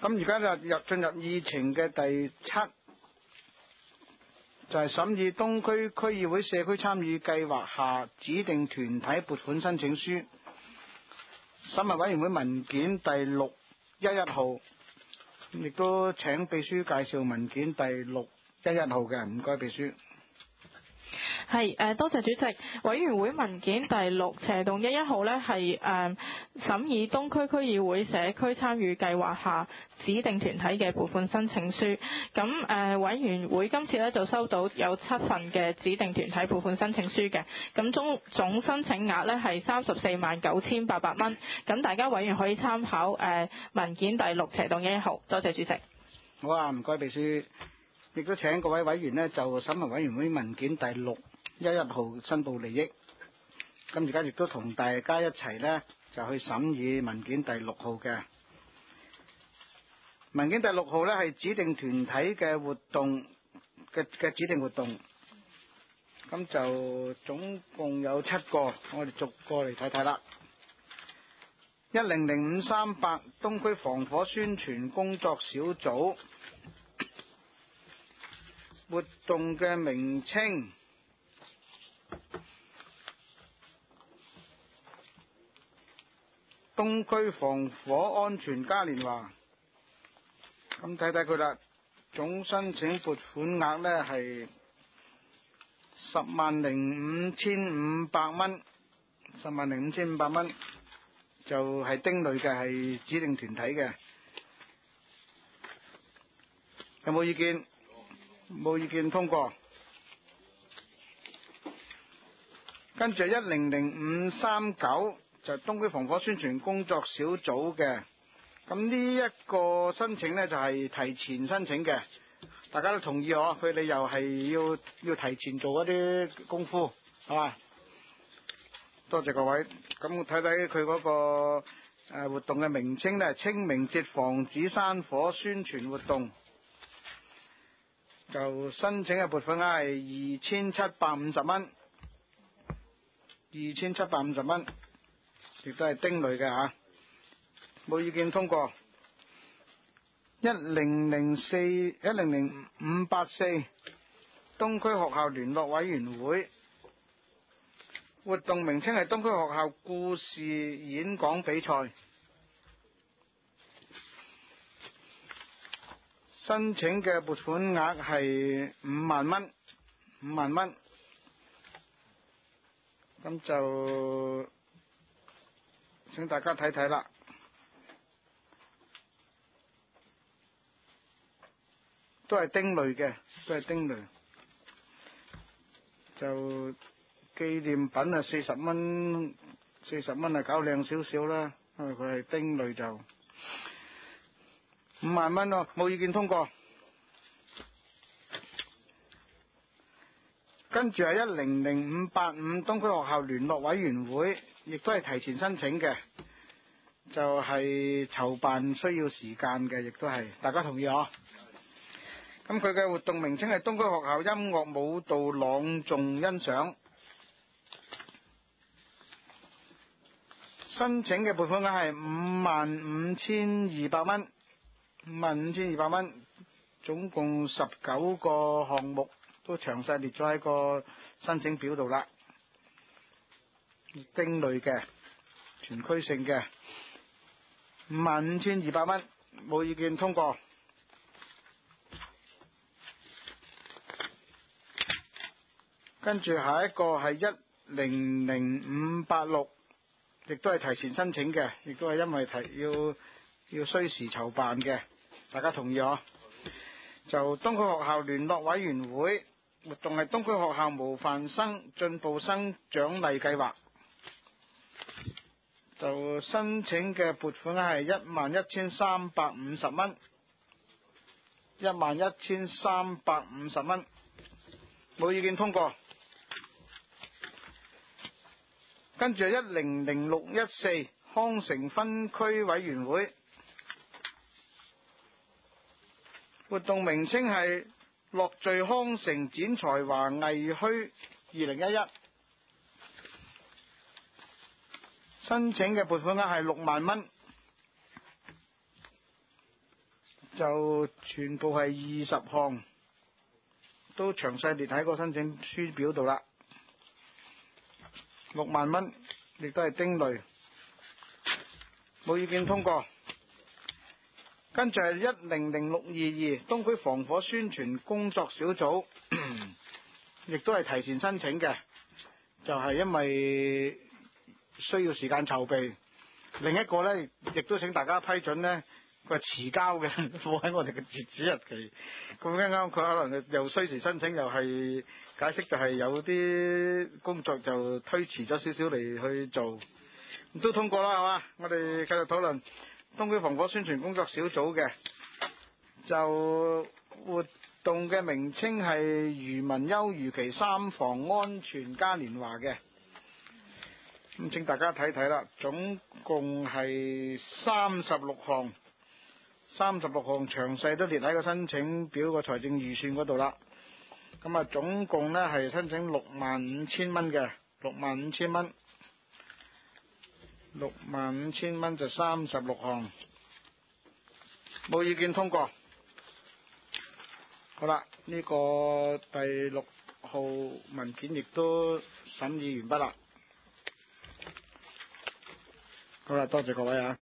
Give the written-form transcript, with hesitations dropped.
咁而家就進入議程嘅第7，就係審議東區區議會社區參與計劃下指定團體撥款申請書，審核委員會文件第611號，亦都請秘書介紹文件第611號嘅，唔該秘書。 係多謝主席。委員會文件第6/11號呢係審議東區區議會社區參與計劃下指定團體嘅撥款申請書。咁委員會今次呢就收到有7份嘅指定團體撥款申請書嘅，咁總申請額呢係349800蚊。咁大家委員可以參考文件第6/11號。多謝主席。 好啊，唔該秘書。亦都請各位委員呢就審核委員會文件第611號申報利益。咁而家亦都同大家一齊呢就去審議文件第6號嘅。文件第6號呢係指定團體嘅活動嘅指定活動。咁就總共有7個，我哋逐個嚟睇睇啦。100538東區防火宣傳工作小組。活動嘅名稱東區防火安全嘉年華。咁睇睇佢啦，總申請撥款額呢係1055,500蚊，1055,500蚊就係丁類嘅，係指定團體嘅。有冇意見？冇意見，通過。跟住100539就東區防火宣傳工作小組嘅。咁呢一個申請呢，就係提前申請嘅，大家都同意嗬，佢哋又係要提前做一啲功夫，係嘛？多謝各位。咁睇睇佢嗰個活動嘅名稱呢，清明節防止山火宣傳活動。就申請嘅撥款額係2750蚊，2750蚊，亦都係丁類嘅吓，冇意見，通過。100584東區學校聯絡委員會，活動名稱係東區學校故事演講比賽。申請嘅撥款額係5萬蚊，5萬蚊。咁就請大家睇睇啦。都係丁類嘅，都係丁類。就紀念品啊，40蚊啊，搞靚少少啦，因為佢係丁類就。5萬蚊咯，冇意見，通過。跟住係100585東區學校聯絡委員會，亦都係提前申請嘅，就係籌辦需要時間嘅，亦都係大家同意嗬。咁佢嘅活動名稱係東區學校音樂舞蹈朗誦欣賞。申請嘅撥款額係55,200蚊。55,200蚊，總共19個項目，都詳細列咗喺個申請表度啦。丁類嘅，全區性嘅，55,200蚊，冇意見，通過。跟住下一個係100586，亦都係提前申請嘅，亦都係因為要需時籌辦嘅。大家同意嗬？就東區學校聯絡委員會，活動係東區學校模範生進步生獎勵計劃。就申請嘅撥款係11,350蚊，11,350蚊，冇意見，通過。跟住100614康城分區委員會。活動名稱係樂聚康城展才華藝墟2011。申請嘅撥款額係6萬蚊。 就全部係20項，都詳細列喺個申請書表度啦。6萬蚊，亦都係丁類，冇意見通過。跟住係100622東區防火宣傳工作小組，亦都係提前申請嘅，就係因為需要時間籌備。另一個呢，亦都請大家批准呢，佢係遲交嘅，放喺我哋嘅截止日期。咁啱啱佢可能又需時申請，又係解釋就係有啲工作就推遲咗少少嚟去做，都通過啦，係嘛？我哋繼續討論東區防火宣傳工作小組嘅，就活動嘅名稱係漁民休漁期3防安全嘉年華嘅。咁請大家睇睇啦，總共係36項詳細都列喺個申請表個財政預算嗰度啦。咁啊，總共呢係申請65,000蚊嘅，65,000蚊，65,000蚊就36項，冇意見通過。好啦，呢個第6號文件亦都審議完畢啦。好啦，多謝各位啊。